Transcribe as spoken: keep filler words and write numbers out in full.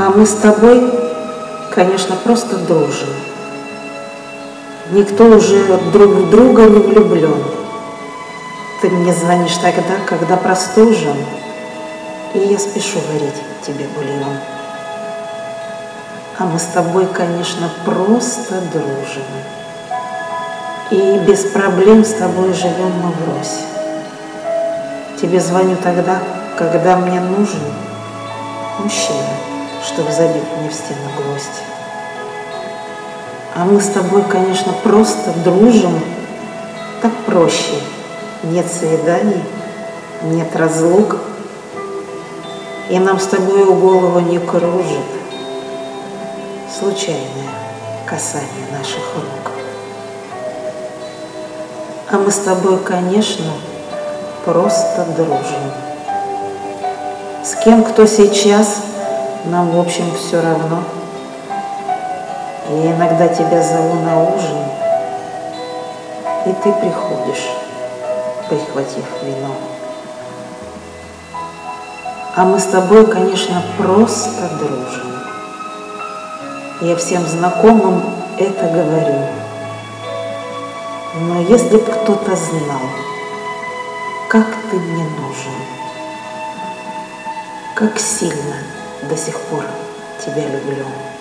А мы с тобой, конечно, просто дружим. Никто уже друг в друга не влюблен. Ты мне звонишь тогда, когда простужен, и я спешу варить тебе бульон. А мы с тобой, конечно, просто дружим. И без проблем с тобой живем мы врозь. Тебе звоню тогда, когда мне нужен мужчина, чтобы забить мне в стену гвоздь. А мы с тобой, конечно, просто дружим, так проще. Нет свиданий, нет разлук, и нам с тобой у голову не кружит случайное касание наших рук. А мы с тобой, конечно, просто дружим. С кем, кто сейчас, нам, в общем, все равно. Я иногда тебя зову на ужин, и ты приходишь, прихватив вино. А мы с тобой, конечно, просто дружим. Я всем знакомым это говорю. Но если б кто-то знал, как ты мне нужен, как сильно до сих пор тебя люблю.